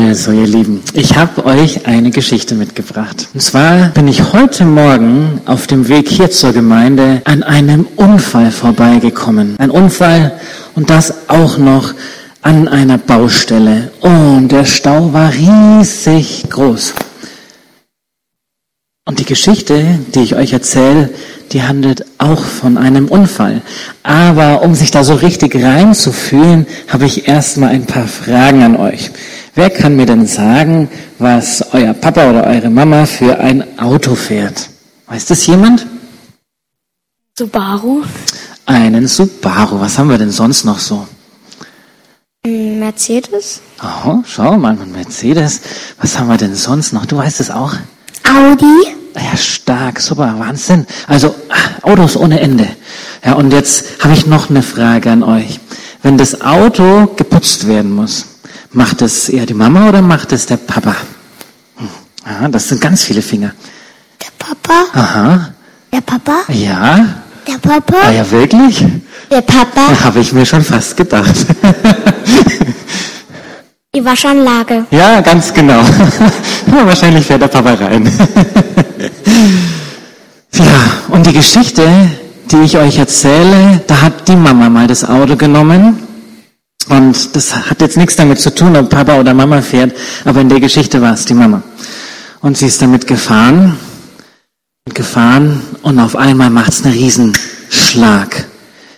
Also, ihr Lieben, ich habe euch eine Geschichte mitgebracht. Und zwar bin ich heute Morgen auf dem Weg hier zur Gemeinde an einem Unfall vorbeigekommen. Ein Unfall und das auch noch an einer Baustelle. Und der Stau war riesig groß. Und die Geschichte, die ich euch erzähle, die handelt auch von einem Unfall. Aber um sich da so richtig reinzufühlen, habe ich erstmal ein paar Fragen an euch. Wer kann mir denn sagen, was euer Papa oder eure Mama für ein Auto fährt? Weiß das jemand? Subaru. Einen Subaru. Was haben wir denn sonst noch so? Mercedes. Oh, schau mal, ein Mercedes. Was haben wir denn sonst noch? Du weißt es auch? Audi. Ja, stark, super, Wahnsinn. Also Autos ohne Ende. Ja, und jetzt habe ich noch eine Frage an euch. Wenn das Auto geputzt werden muss, macht es eher die Mama oder macht es der Papa? Ja, das sind ganz viele Finger. Der Papa. Aha. Der Papa. Ja. Der Papa. Ah ja, wirklich? Der Papa. Da habe ich mir schon fast gedacht. Die Waschanlage. Ja, ganz genau. Wahrscheinlich fährt der Papa rein. Ja, und die Geschichte, die ich euch erzähle, da hat die Mama mal das Auto genommen. Und das hat jetzt nichts damit zu tun, ob Papa oder Mama fährt, aber in der Geschichte war es die Mama. Und sie ist damit gefahren und auf einmal macht es einen Riesenschlag.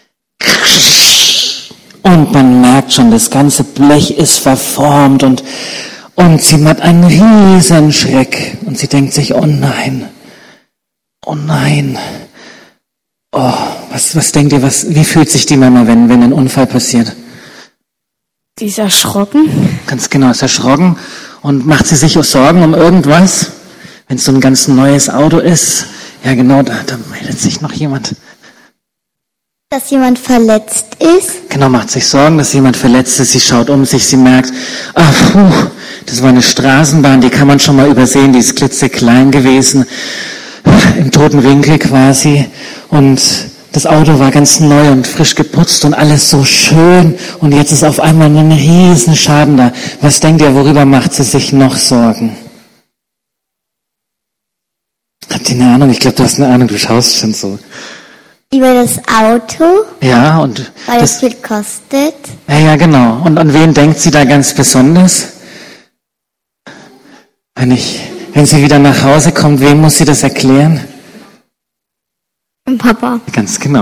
Und man merkt schon, das ganze Blech ist verformt und sie hat einen riesen Schreck. Und sie denkt sich, oh nein, oh, was denkt ihr, wie fühlt sich die Mama, wenn ein Unfall passiert? Die ist erschrocken. Ganz genau, ist erschrocken. Und macht sie sich auch Sorgen um irgendwas? Wenn es so ein ganz neues Auto ist? Ja genau, da meldet sich noch jemand. Dass jemand verletzt ist? Genau, macht sich Sorgen, dass jemand verletzt ist. Sie schaut um sich, sie merkt, das war eine Straßenbahn, die kann man schon mal übersehen, die ist klitzeklein gewesen, im toten Winkel quasi. Und das Auto war ganz neu und frisch geputzt und alles so schön. Und jetzt ist auf einmal ein riesen Schaden da. Was denkt ihr, worüber macht sie sich noch Sorgen? Habt ihr eine Ahnung? Ich glaube, du hast eine Ahnung, du schaust schon so. Über das Auto. Ja, und weil es viel kostet. Ja, genau. Und an wen denkt sie da ganz besonders? Wenn sie wieder nach Hause kommt, wem muss sie das erklären? Und Papa. Ganz genau.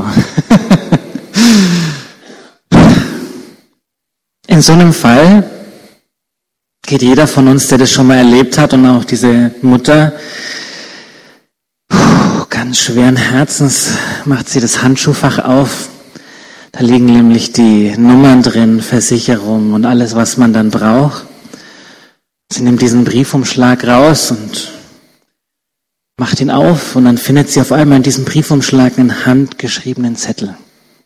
In so einem Fall geht jeder von uns, der das schon mal erlebt hat, und auch diese Mutter, ganz schweren Herzens macht sie das Handschuhfach auf. Da liegen nämlich die Nummern drin, Versicherung und alles, was man dann braucht. Sie nimmt diesen Briefumschlag raus und macht ihn auf und dann findet sie auf einmal in diesem Briefumschlag einen handgeschriebenen Zettel.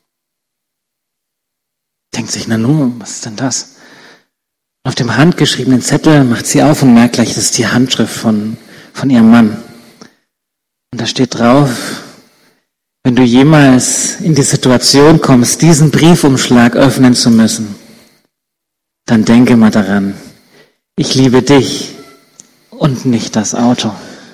Denkt sich, na nun, was ist denn das? Und auf dem handgeschriebenen Zettel macht sie auf und merkt gleich, das ist die Handschrift von ihrem Mann. Und da steht drauf, wenn du jemals in die Situation kommst, diesen Briefumschlag öffnen zu müssen, dann denke mal daran, ich liebe dich und nicht das Auto.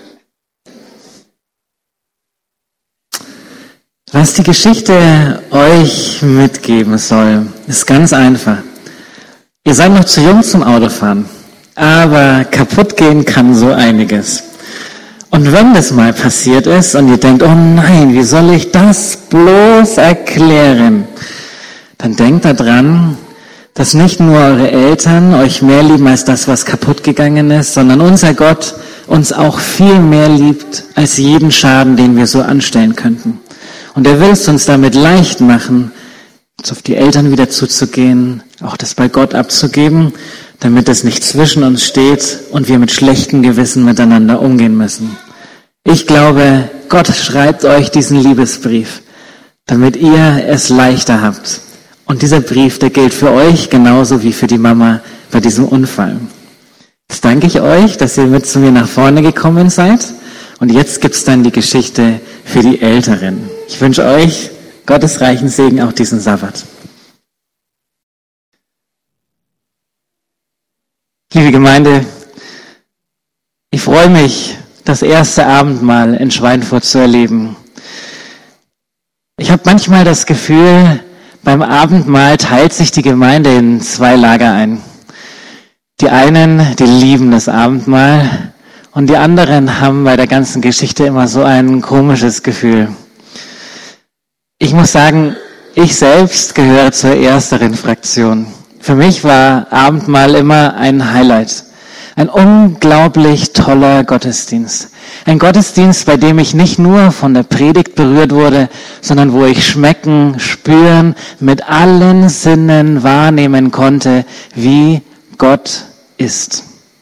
Was die Geschichte euch mitgeben soll, ist ganz einfach. Ihr seid noch zu jung zum Autofahren, aber kaputt gehen kann so einiges. Und wenn das mal passiert ist und ihr denkt, oh nein, wie soll ich das bloß erklären? Dann denkt daran, dass nicht nur eure Eltern euch mehr lieben als das, was kaputt gegangen ist, sondern unser Gott uns auch viel mehr liebt als jeden Schaden, den wir so anstellen könnten. Und er will es uns damit leicht machen, uns auf die Eltern wieder zuzugehen, auch das bei Gott abzugeben, damit es nicht zwischen uns steht und wir mit schlechtem Gewissen miteinander umgehen müssen. Ich glaube, Gott schreibt euch diesen Liebesbrief, damit ihr es leichter habt. Und dieser Brief, der gilt für euch genauso wie für die Mama bei diesem Unfall. Jetzt danke ich euch, dass ihr mit zu mir nach vorne gekommen seid. Und jetzt gibt's dann die Geschichte für die Älteren. Ich wünsche euch Gottes reichen Segen auch diesen Sabbat. Liebe Gemeinde, ich freue mich, das erste Abendmahl in Schweinfurt zu erleben. Ich habe manchmal das Gefühl, beim Abendmahl teilt sich die Gemeinde in zwei Lager ein. Die einen, die lieben das Abendmahl und die anderen haben bei der ganzen Geschichte immer so ein komisches Gefühl. Ich muss sagen, ich selbst gehöre zur ersteren Fraktion. Für mich war Abendmahl immer ein Highlight. Ein unglaublich toller Gottesdienst. Ein Gottesdienst, bei dem ich nicht nur von der Predigt berührt wurde, sondern wo ich schmecken, spüren, mit allen Sinnen wahrnehmen konnte, wie Gott ist.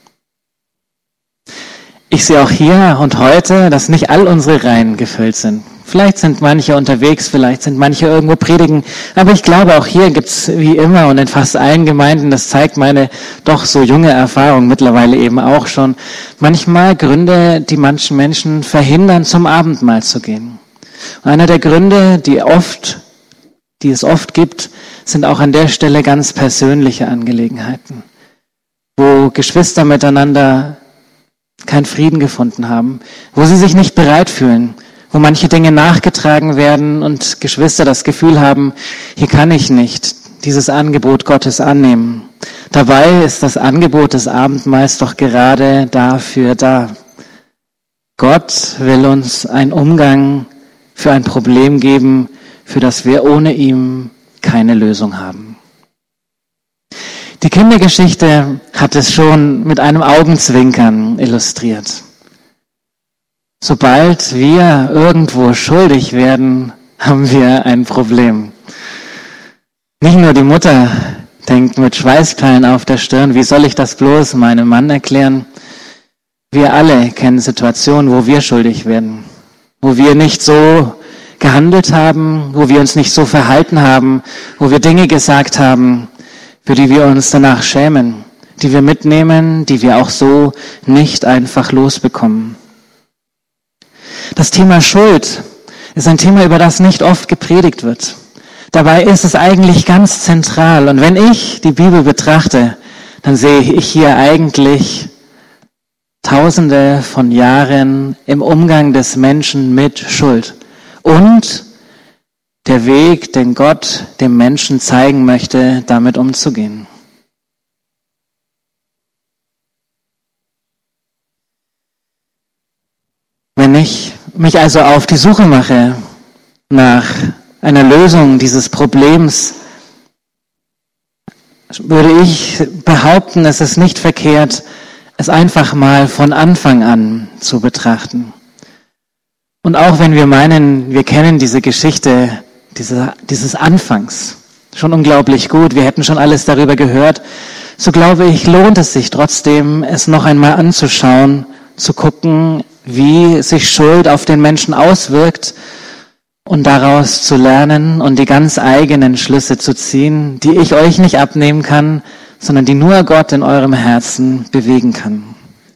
Ich sehe auch hier und heute, dass nicht all unsere Reihen gefüllt sind. Vielleicht sind manche unterwegs, vielleicht sind manche irgendwo predigen, aber ich glaube, auch hier gibt's wie immer und in fast allen Gemeinden, das zeigt meine doch so junge Erfahrung mittlerweile eben auch schon, manchmal Gründe, die manchen Menschen verhindern, zum Abendmahl zu gehen. Und einer der Gründe, die es oft gibt, sind auch an der Stelle ganz persönliche Angelegenheiten, wo Geschwister miteinander keinen Frieden gefunden haben, wo sie sich nicht bereit fühlen, wo manche Dinge nachgetragen werden und Geschwister das Gefühl haben, hier kann ich nicht dieses Angebot Gottes annehmen. Dabei ist das Angebot des Abendmahls doch gerade dafür da. Gott will uns einen Umgang für ein Problem geben, für das wir ohne ihn keine Lösung haben. Die Kindergeschichte hat es schon mit einem Augenzwinkern illustriert. Sobald wir irgendwo schuldig werden, haben wir ein Problem. Nicht nur die Mutter denkt mit Schweißperlen auf der Stirn, wie soll ich das bloß meinem Mann erklären? Wir alle kennen Situationen, wo wir schuldig werden, wo wir nicht so gehandelt haben, wo wir uns nicht so verhalten haben, wo wir Dinge gesagt haben, für die wir uns danach schämen, die wir mitnehmen, die wir auch so nicht einfach losbekommen. Das Thema Schuld ist ein Thema, über das nicht oft gepredigt wird. Dabei ist es eigentlich ganz zentral. Und wenn ich die Bibel betrachte, dann sehe ich hier eigentlich Tausende von Jahren im Umgang des Menschen mit Schuld. Und der Weg, den Gott dem Menschen zeigen möchte, damit umzugehen. Wenn ich mich also auf die Suche mache nach einer Lösung dieses Problems, würde ich behaupten, es ist nicht verkehrt, es einfach mal von Anfang an zu betrachten. Und auch wenn wir meinen, wir kennen diese Geschichte dieses Anfangs schon unglaublich gut, wir hätten schon alles darüber gehört, so glaube ich, lohnt es sich trotzdem, es noch einmal anzuschauen, zu gucken, wie sich Schuld auf den Menschen auswirkt und daraus zu lernen und die ganz eigenen Schlüsse zu ziehen, die ich euch nicht abnehmen kann, sondern die nur Gott in eurem Herzen bewegen kann.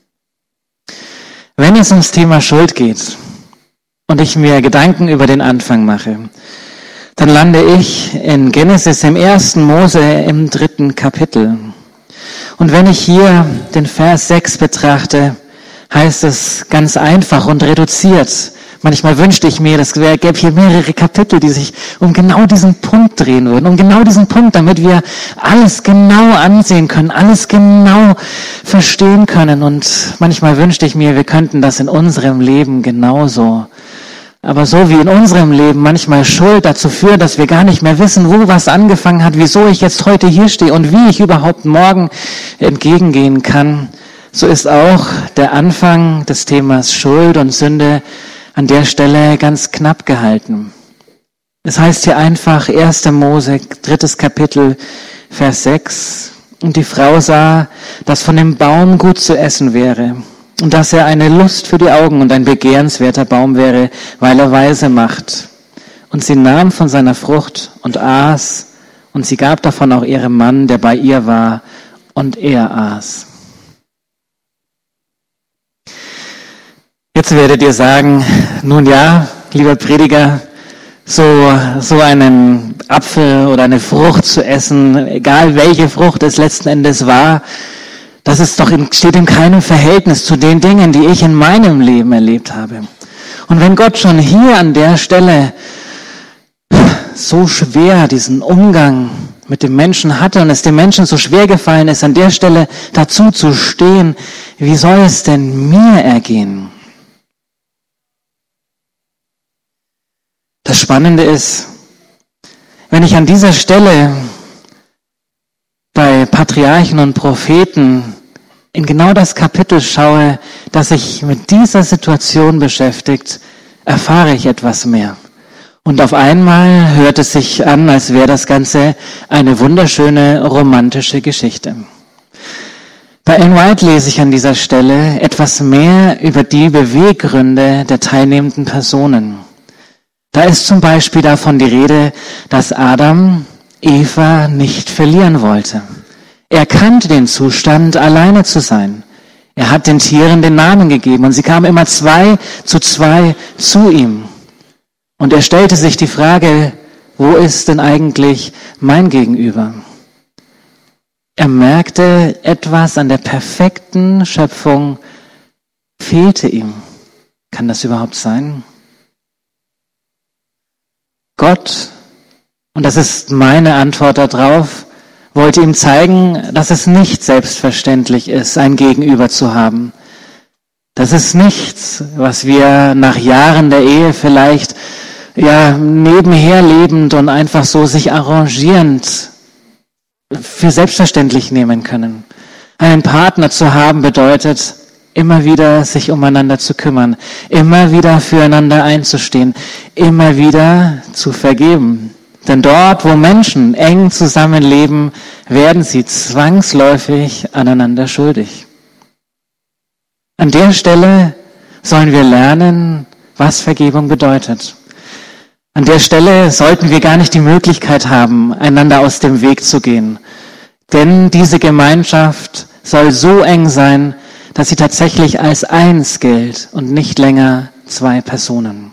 Wenn es ums Thema Schuld geht und ich mir Gedanken über den Anfang mache, dann lande ich in Genesis im 1. Mose im 3. Kapitel. Und wenn ich hier den Vers 6 betrachte, heißt es ganz einfach und reduziert. Manchmal wünschte ich mir, gäbe hier mehrere Kapitel, die sich um genau diesen Punkt drehen würden, um genau diesen Punkt, damit wir alles genau ansehen können, alles genau verstehen können. Und manchmal wünschte ich mir, wir könnten das in unserem Leben genauso. Aber so wie in unserem Leben manchmal Schuld dazu führt, dass wir gar nicht mehr wissen, wo was angefangen hat, wieso ich jetzt heute hier stehe und wie ich überhaupt morgen entgegengehen kann, so ist auch der Anfang des Themas Schuld und Sünde an der Stelle ganz knapp gehalten. Es heißt hier einfach 1. Mose, 3. Kapitel, Vers 6. Und die Frau sah, dass von dem Baum gut zu essen wäre und dass er eine Lust für die Augen und ein begehrenswerter Baum wäre, weil er weise macht. Und sie nahm von seiner Frucht und aß, und sie gab davon auch ihrem Mann, der bei ihr war, und er aß. Jetzt werdet ihr sagen, nun ja, lieber Prediger, so einen Apfel oder eine Frucht zu essen, egal welche Frucht es letzten Endes war, steht in keinem Verhältnis zu den Dingen, die ich in meinem Leben erlebt habe. Und wenn Gott schon hier an der Stelle so schwer diesen Umgang mit dem Menschen hatte und es dem Menschen so schwer gefallen ist, an der Stelle dazu zu stehen, wie soll es denn mir ergehen? Das Spannende ist, wenn ich an dieser Stelle bei Patriarchen und Propheten in genau das Kapitel schaue, das sich mit dieser Situation beschäftigt, erfahre ich etwas mehr. Und auf einmal hört es sich an, als wäre das Ganze eine wunderschöne romantische Geschichte. Bei Ellen White lese ich an dieser Stelle etwas mehr über die Beweggründe der teilnehmenden Personen. Da ist zum Beispiel davon die Rede, dass Adam Eva nicht verlieren wollte. Er kannte den Zustand, alleine zu sein. Er hat den Tieren den Namen gegeben und sie kamen immer 2 zu ihm. Und er stellte sich die Frage, wo ist denn eigentlich mein Gegenüber? Er merkte, etwas an der perfekten Schöpfung fehlte ihm. Kann das überhaupt sein? Gott, und das ist meine Antwort darauf, wollte ihm zeigen, dass es nicht selbstverständlich ist, ein Gegenüber zu haben. Das ist nichts, was wir nach Jahren der Ehe vielleicht nebenher lebend und einfach so sich arrangierend für selbstverständlich nehmen können. Einen Partner zu haben bedeutet, immer wieder sich umeinander zu kümmern, immer wieder füreinander einzustehen, immer wieder zu vergeben. Denn dort, wo Menschen eng zusammenleben, werden sie zwangsläufig aneinander schuldig. An der Stelle sollen wir lernen, was Vergebung bedeutet. An der Stelle sollten wir gar nicht die Möglichkeit haben, einander aus dem Weg zu gehen. Denn diese Gemeinschaft soll so eng sein, dass sie tatsächlich als eins gilt und nicht länger 2 Personen.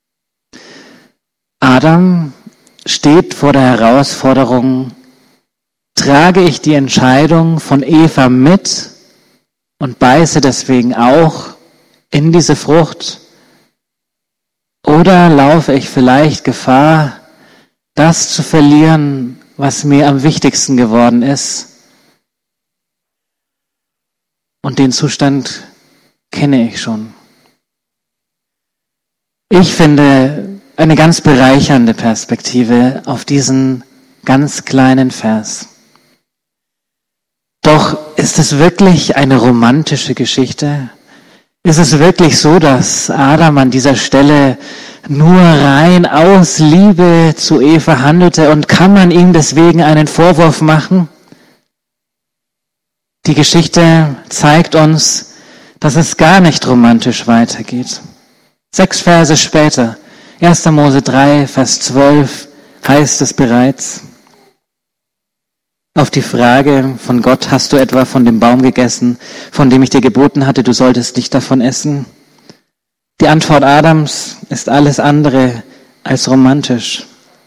Adam steht vor der Herausforderung, trage ich die Entscheidung von Eva mit und beiße deswegen auch in diese Frucht? Oder laufe ich vielleicht Gefahr, das zu verlieren, was mir am wichtigsten geworden ist? Und den Zustand kenne ich schon. Ich finde eine ganz bereichernde Perspektive auf diesen ganz kleinen Vers. Doch ist es wirklich eine romantische Geschichte? Ist es wirklich so, dass Adam an dieser Stelle nur rein aus Liebe zu Eva handelte und kann man ihm deswegen einen Vorwurf machen? Die Geschichte zeigt uns, dass es gar nicht romantisch weitergeht. 6 Verse später, 1. Mose 3, Vers 12, heißt es bereits, auf die Frage von Gott, hast du etwa von dem Baum gegessen, von dem ich dir geboten hatte, du solltest nicht davon essen? Die Antwort Adams ist alles andere als romantisch.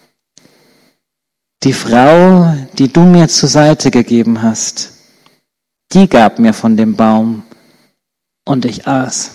Die Frau, die du mir zur Seite gegeben hast, die gab mir von dem Baum und ich aß.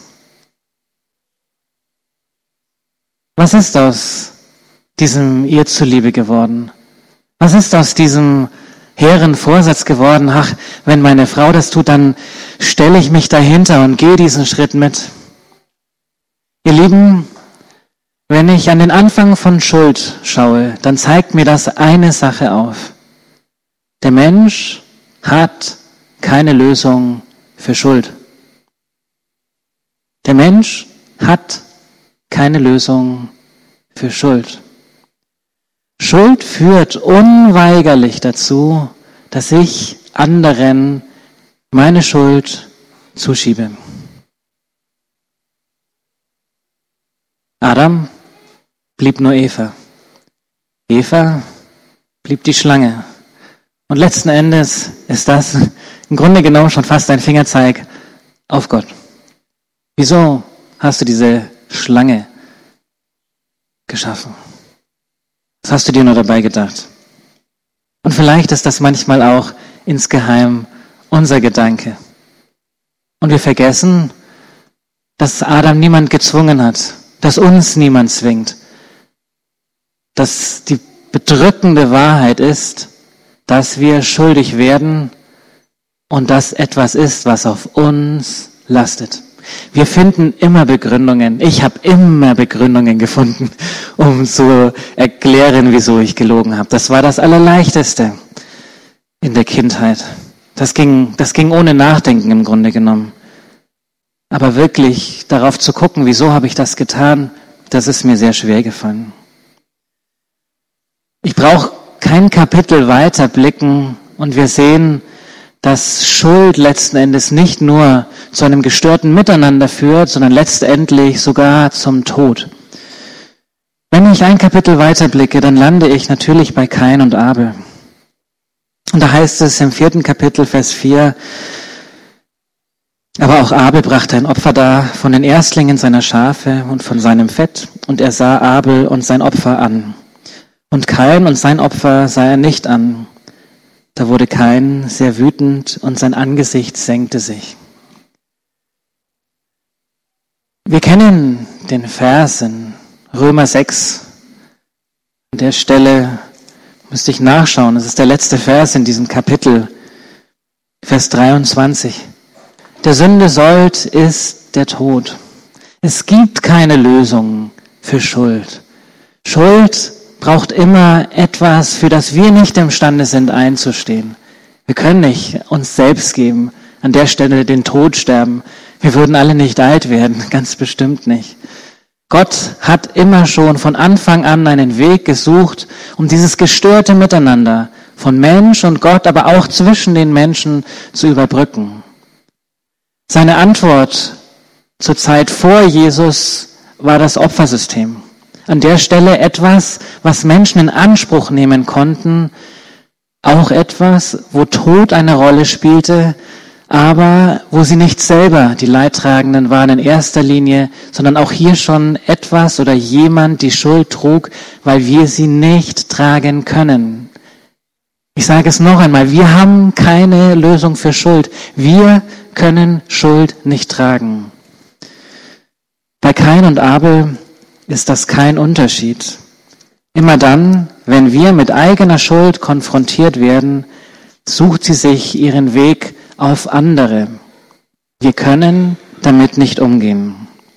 Was ist aus diesem ihr zuliebe geworden? Was ist aus diesem hehren Vorsatz geworden? Ach, wenn meine Frau das tut, dann stelle ich mich dahinter und gehe diesen Schritt mit. Ihr Lieben, wenn ich an den Anfang von Schuld schaue, dann zeigt mir das eine Sache auf. Der Mensch hat keine Lösung für Schuld. Der Mensch hat keine Lösung für Schuld. Schuld führt unweigerlich dazu, dass ich anderen meine Schuld zuschiebe. Adam blieb nur Eva. Eva blieb die Schlange. Und letzten Endes ist das im Grunde genommen schon fast ein Fingerzeig auf Gott. Wieso hast du diese Schlange geschaffen? Was hast du dir nur dabei gedacht? Und vielleicht ist das manchmal auch insgeheim unser Gedanke. Und wir vergessen, dass Adam niemand gezwungen hat, dass uns niemand zwingt, dass die bedrückende Wahrheit ist, dass wir schuldig werden und das etwas ist, was auf uns lastet. Wir finden immer Begründungen. Ich habe immer Begründungen gefunden, um zu erklären, wieso ich gelogen habe. Das war das Allerleichteste in der Kindheit. Das ging ohne Nachdenken im Grunde genommen. Aber wirklich darauf zu gucken, wieso habe ich das getan, das ist mir sehr schwer gefallen. Ich brauche kein Kapitel weiter blicken und wir sehen, dass Schuld letzten Endes nicht nur zu einem gestörten Miteinander führt, sondern letztendlich sogar zum Tod. Wenn ich ein Kapitel weiter blicke, dann lande ich natürlich bei Kain und Abel. Und da heißt es im 4. Kapitel, Vers 4, aber auch Abel brachte ein Opfer dar von den Erstlingen seiner Schafe und von seinem Fett, und er sah Abel und sein Opfer an. Und Kain und sein Opfer sah er nicht an. Da wurde Kain sehr wütend und sein Angesicht senkte sich. Wir kennen den Vers in Römer 6. An der Stelle müsste ich nachschauen. Es ist der letzte Vers in diesem Kapitel, Vers 23. Der Sünde Sold ist der Tod. Es gibt keine Lösung für Schuld. Schuld braucht immer etwas, für das wir nicht imstande sind einzustehen. Wir können nicht uns selbst geben, an der Stelle den Tod sterben. Wir würden alle nicht alt werden, ganz bestimmt nicht. Gott hat immer schon von Anfang an einen Weg gesucht, um dieses gestörte Miteinander von Mensch und Gott, aber auch zwischen den Menschen zu überbrücken. Seine Antwort zur Zeit vor Jesus war das Opfersystem. An der Stelle etwas, was Menschen in Anspruch nehmen konnten, auch etwas, wo Tod eine Rolle spielte, aber wo sie nicht selber die Leidtragenden waren in erster Linie, sondern auch hier schon etwas oder jemand die Schuld trug, weil wir sie nicht tragen können. Ich sage es noch einmal, wir haben keine Lösung für Schuld. Wir können Schuld nicht tragen. Bei Kain und Abel ist das kein Unterschied. Immer dann, wenn wir mit eigener Schuld konfrontiert werden, sucht sie sich ihren Weg auf andere. Wir können damit nicht umgehen.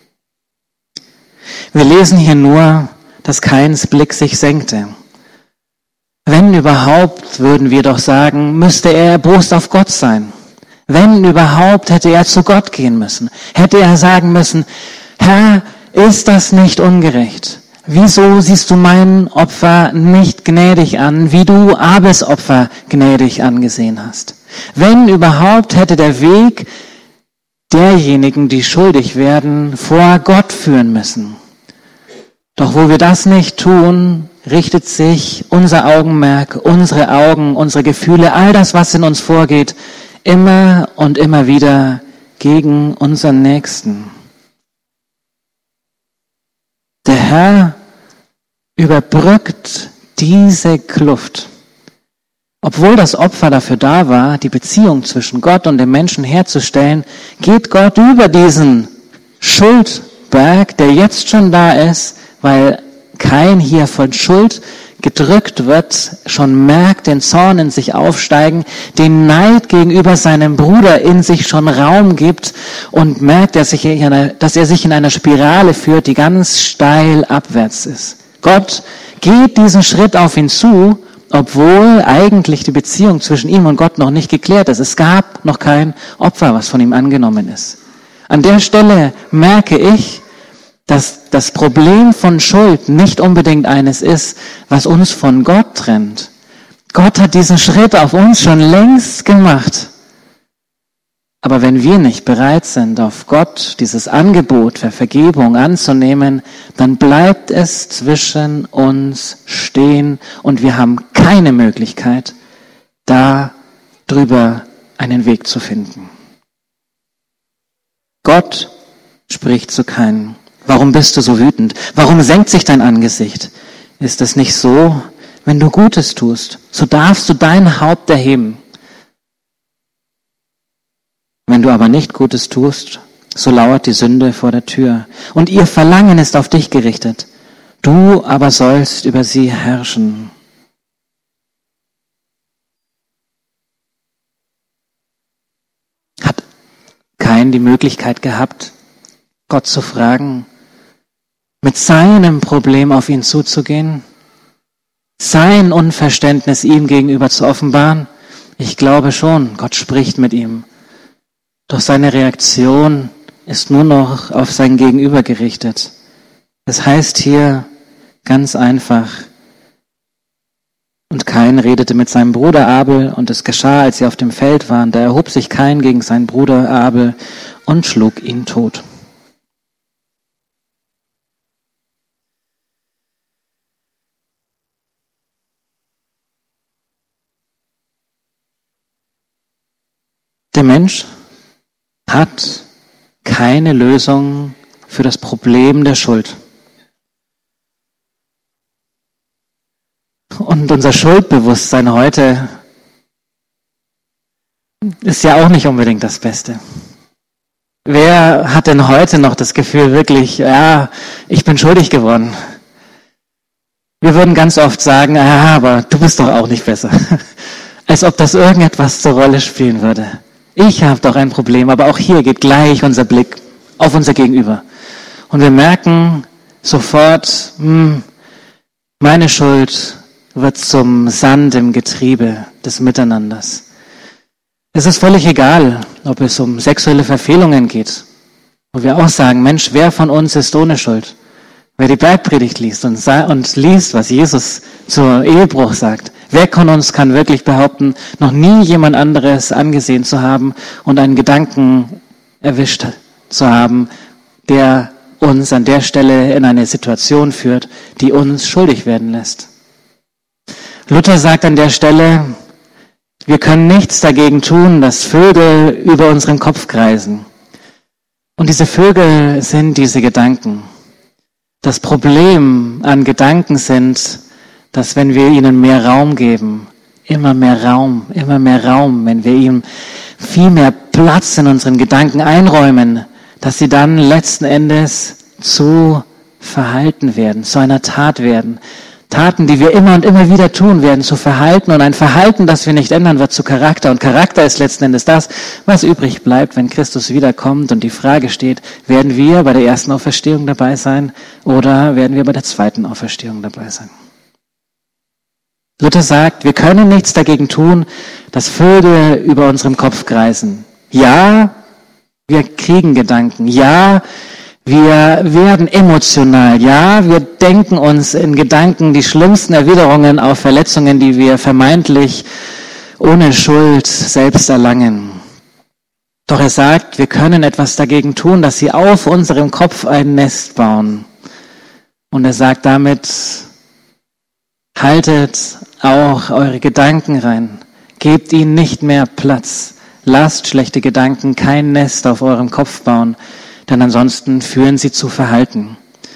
Wir lesen hier nur, dass Kains Blick sich senkte. Wenn überhaupt, würden wir doch sagen, müsste er erbost auf Gott sein. Wenn überhaupt, hätte er zu Gott gehen müssen. Hätte er sagen müssen, Herr, ist das nicht ungerecht? Wieso siehst du mein Opfer nicht gnädig an, wie du Abels Opfer gnädig angesehen hast? Wenn überhaupt, hätte der Weg derjenigen, die schuldig werden, vor Gott führen müssen. Doch wo wir das nicht tun, richtet sich unser Augenmerk, unsere Augen, unsere Gefühle, all das, was in uns vorgeht, immer und immer wieder gegen unseren Nächsten. Der Herr überbrückt diese Kluft. Obwohl das Opfer dafür da war, die Beziehung zwischen Gott und dem Menschen herzustellen, geht Gott über diesen Schuldberg, der jetzt schon da ist, weil Kain hier von Schuld gedrückt wird, schon merkt den Zorn in sich aufsteigen, den Neid gegenüber seinem Bruder in sich schon Raum gibt und merkt, dass er sich in einer Spirale führt, die ganz steil abwärts ist. Gott geht diesen Schritt auf ihn zu, obwohl eigentlich die Beziehung zwischen ihm und Gott noch nicht geklärt ist. Es gab noch kein Opfer, was von ihm angenommen ist. An der Stelle merke ich, dass das Problem von Schuld nicht unbedingt eines ist, was uns von Gott trennt. Gott hat diesen Schritt auf uns schon längst gemacht. Aber wenn wir nicht bereit sind, auf Gott dieses Angebot für Vergebung anzunehmen, dann bleibt es zwischen uns stehen und wir haben keine Möglichkeit, da drüber einen Weg zu finden. Gott spricht zu Kain. Warum bist du so wütend? Warum senkt sich dein Angesicht? Ist es nicht so, wenn du Gutes tust, so darfst du dein Haupt erheben. du aber nicht Gutes tust, so lauert die Sünde vor der Tür. Und ihr Verlangen ist auf dich gerichtet. Du aber sollst über sie herrschen. Hat Kain die Möglichkeit gehabt, Gott zu fragen, mit seinem Problem auf ihn zuzugehen, sein Unverständnis ihm gegenüber zu offenbaren? Ich glaube schon, Gott spricht mit ihm. Doch seine Reaktion ist nur noch auf sein Gegenüber gerichtet. Das heißt hier ganz einfach, und Kain redete mit seinem Bruder Abel, und es geschah, als sie auf dem Feld waren, da erhob sich Kain gegen seinen Bruder Abel und schlug ihn tot. Der Mensch hat keine Lösung für das Problem der Schuld. Und unser Schuldbewusstsein heute ist ja auch nicht unbedingt das Beste. Wer hat denn heute noch das Gefühl wirklich, ja, ich bin schuldig geworden? Wir würden ganz oft sagen, ja, aber du bist doch auch nicht besser. Als ob das irgendetwas zur Rolle spielen würde. Ich habe doch ein Problem, aber auch hier geht gleich unser Blick auf unser Gegenüber. Und wir merken sofort, meine Schuld wird zum Sand im Getriebe des Miteinanders. Es ist völlig egal, ob es um sexuelle Verfehlungen geht, wo wir auch sagen, Mensch, wer von uns ist ohne Schuld? Wer die Bergpredigt liest und liest, was Jesus zur Ehebruch sagt, wer von uns kann wirklich behaupten, noch nie jemand anderes angesehen zu haben und einen Gedanken erwischt zu haben, der uns an der Stelle in eine Situation führt, die uns schuldig werden lässt? Luther sagt an der Stelle, wir können nichts dagegen tun, dass Vögel über unseren Kopf kreisen. Und diese Vögel sind diese Gedanken. Das Problem an Gedanken sind, dass wenn wir ihnen mehr Raum geben, immer mehr Raum, wenn wir ihm viel mehr Platz in unseren Gedanken einräumen, dass sie dann letzten Endes zu Verhalten werden, zu einer Tat werden. Taten, die wir immer und immer wieder tun, werden zu Verhalten, und ein Verhalten, das wir nicht ändern, wird zu Charakter. Und Charakter ist letzten Endes das, was übrig bleibt, wenn Christus wiederkommt und die Frage steht, werden wir bei der ersten Auferstehung dabei sein oder werden wir bei der zweiten Auferstehung dabei sein? Luther sagt, wir können nichts dagegen tun, dass Vögel über unserem Kopf kreisen. Ja, wir kriegen Gedanken. Ja, wir werden emotional. Ja, wir denken uns in Gedanken die schlimmsten Erwiderungen auf Verletzungen, die wir vermeintlich ohne Schuld selbst erlangen. Doch er sagt, wir können etwas dagegen tun, dass sie auf unserem Kopf ein Nest bauen. Und er sagt damit, haltet auch eure Gedanken rein. Gebt ihnen nicht mehr Platz. Lasst schlechte Gedanken kein Nest auf eurem Kopf bauen, denn ansonsten führen sie zu Verhalten.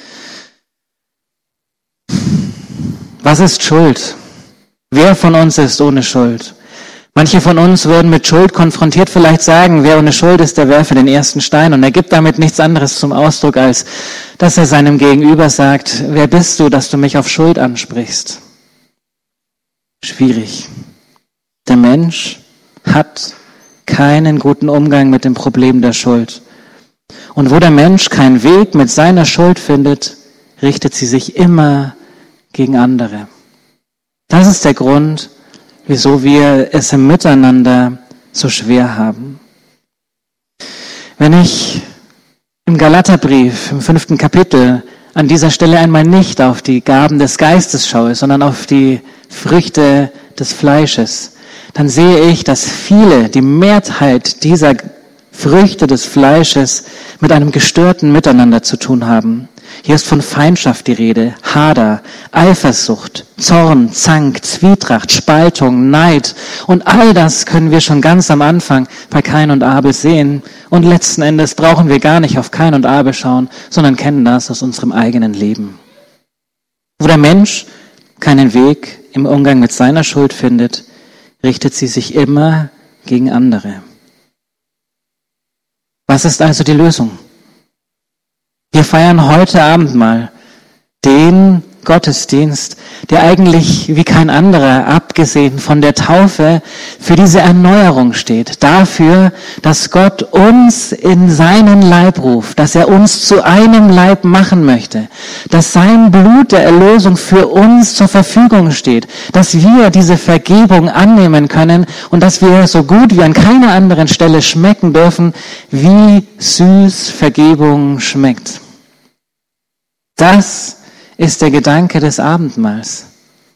Was ist Schuld? Wer von uns ist ohne Schuld? Manche von uns würden mit Schuld konfrontiert vielleicht sagen, wer ohne Schuld ist, der werfe den ersten Stein. Und er gibt damit nichts anderes zum Ausdruck, als dass er seinem Gegenüber sagt, wer bist du, dass du mich auf Schuld ansprichst? Schwierig. Der Mensch hat keinen guten Umgang mit dem Problem der Schuld. Und wo der Mensch keinen Weg mit seiner Schuld findet, richtet sie sich immer gegen andere. Das ist der Grund, wieso wir es im Miteinander so schwer haben. Wenn ich im Galaterbrief, im 5. Kapitel, an dieser Stelle einmal nicht auf die Gaben des Geistes schaue, sondern auf die Früchte des Fleisches, dann sehe ich, dass die Mehrheit dieser Früchte des Fleisches mit einem gestörten Miteinander zu tun haben. Hier ist von Feindschaft die Rede, Hader, Eifersucht, Zorn, Zank, Zwietracht, Spaltung, Neid. Und all das können wir schon ganz am Anfang bei Kain und Abel sehen. Und letzten Endes brauchen wir gar nicht auf Kain und Abel schauen, sondern kennen das aus unserem eigenen Leben. Wo der Mensch keinen Weg im Umgang mit seiner Schuld findet, richtet sie sich immer gegen andere. Was ist also die Lösung? Wir feiern heute Abendmahl den Gottesdienst, der eigentlich wie kein anderer, abgesehen von der Taufe, für diese Erneuerung steht. Dafür, dass Gott uns in seinen Leib ruft, dass er uns zu einem Leib machen möchte, dass sein Blut der Erlösung für uns zur Verfügung steht, dass wir diese Vergebung annehmen können und dass wir so gut wie an keiner anderen Stelle schmecken dürfen, wie süß Vergebung schmeckt. Das ist der Gedanke des Abendmahls.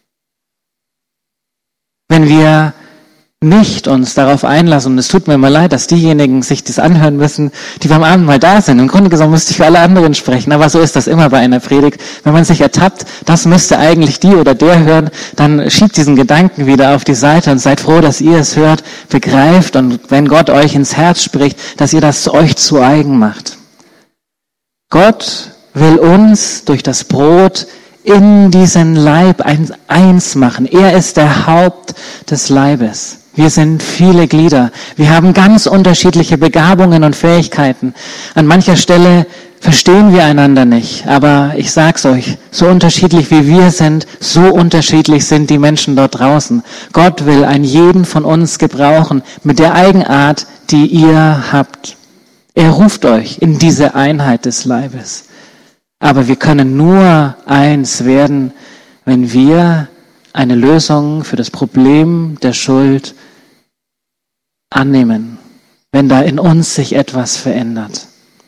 Wenn wir nicht uns darauf einlassen, und es tut mir mal leid, dass diejenigen sich das anhören müssen, die beim Abendmahl da sind. Im Grunde genommen müsste ich für alle anderen sprechen, aber so ist das immer bei einer Predigt. Wenn man sich ertappt, das müsste eigentlich die oder der hören, dann schiebt diesen Gedanken wieder auf die Seite und seid froh, dass ihr es hört, begreift und wenn Gott euch ins Herz spricht, dass ihr das euch zu eigen macht. Gott will uns durch das Brot in diesen Leib eins machen. Er ist der Haupt des Leibes. Wir sind viele Glieder. Wir haben ganz unterschiedliche Begabungen und Fähigkeiten. An mancher Stelle verstehen wir einander nicht. Aber ich sag's euch, so unterschiedlich wie wir sind, so unterschiedlich sind die Menschen dort draußen. Gott will einen jeden von uns gebrauchen mit der Eigenart, die ihr habt. Er ruft euch in diese Einheit des Leibes. Aber wir können nur eins werden, wenn wir eine Lösung für das Problem der Schuld annehmen, wenn da in uns sich etwas verändert.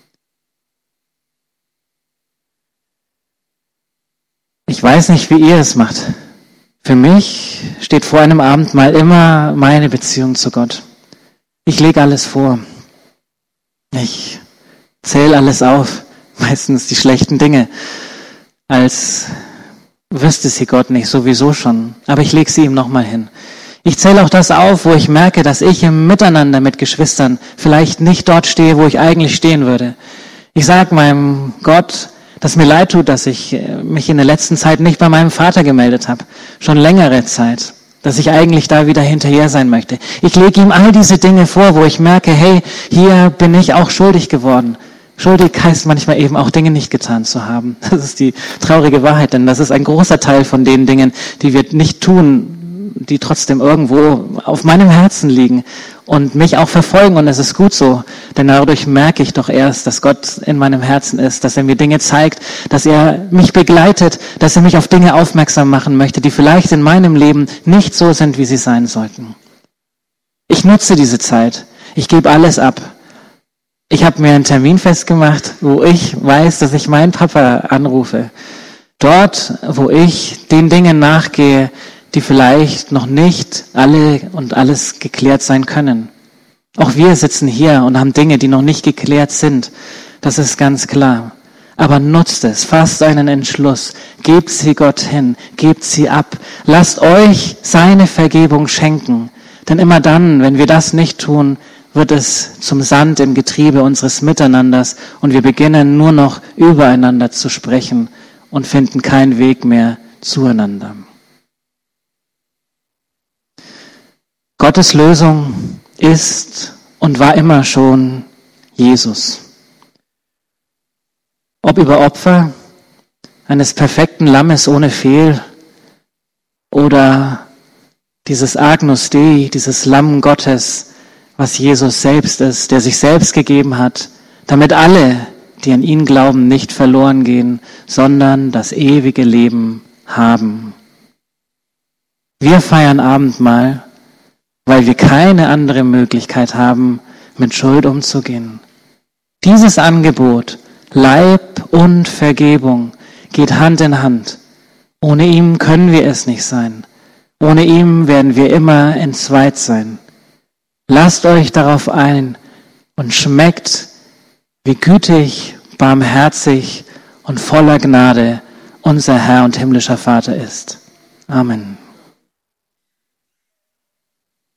Ich weiß nicht, wie ihr es macht. Für mich steht vor einem Abendmahl immer meine Beziehung zu Gott. Ich lege alles vor. Ich zähle alles auf. Meistens die schlechten Dinge, als wüsste sie Gott nicht, sowieso schon. Aber ich lege sie ihm nochmal hin. Ich zähle auch das auf, wo ich merke, dass ich im Miteinander mit Geschwistern vielleicht nicht dort stehe, wo ich eigentlich stehen würde. Ich sage meinem Gott, dass mir leid tut, dass ich mich in der letzten Zeit nicht bei meinem Vater gemeldet habe. Schon längere Zeit. Dass ich eigentlich da wieder hinterher sein möchte. Ich lege ihm all diese Dinge vor, wo ich merke, hey, hier bin ich auch schuldig geworden. Schuldig heißt manchmal eben auch Dinge nicht getan zu haben. Das ist die traurige Wahrheit, denn das ist ein großer Teil von den Dingen, die wir nicht tun, die trotzdem irgendwo auf meinem Herzen liegen und mich auch verfolgen und es ist gut so, denn dadurch merke ich doch erst, dass Gott in meinem Herzen ist, dass er mir Dinge zeigt, dass er mich begleitet, dass er mich auf Dinge aufmerksam machen möchte, die vielleicht in meinem Leben nicht so sind, wie sie sein sollten. Ich nutze diese Zeit, ich gebe alles ab. Ich habe mir einen Termin festgemacht, wo ich weiß, dass ich meinen Papa anrufe. Dort, wo ich den Dingen nachgehe, die vielleicht noch nicht alle und alles geklärt sein können. Auch wir sitzen hier und haben Dinge, die noch nicht geklärt sind. Das ist ganz klar. Aber nutzt es, fasst einen Entschluss, gebt sie Gott hin, gebt sie ab. Lasst euch seine Vergebung schenken. Denn immer dann, wenn wir das nicht tun, wird es zum Sand im Getriebe unseres Miteinanders und wir beginnen nur noch übereinander zu sprechen und finden keinen Weg mehr zueinander. Gottes Lösung ist und war immer schon Jesus. Ob über Opfer eines perfekten Lammes ohne Fehl oder dieses Agnus Dei, dieses Lamm Gottes, was Jesus selbst ist, der sich selbst gegeben hat, damit alle, die an ihn glauben, nicht verloren gehen, sondern das ewige Leben haben. Wir feiern Abendmahl, weil wir keine andere Möglichkeit haben, mit Schuld umzugehen. Dieses Angebot, Leib und Vergebung, geht Hand in Hand. Ohne ihm können wir es nicht sein. Ohne ihm werden wir immer entzweit sein. Lasst euch darauf ein und schmeckt, wie gütig, barmherzig und voller Gnade unser Herr und himmlischer Vater ist. Amen.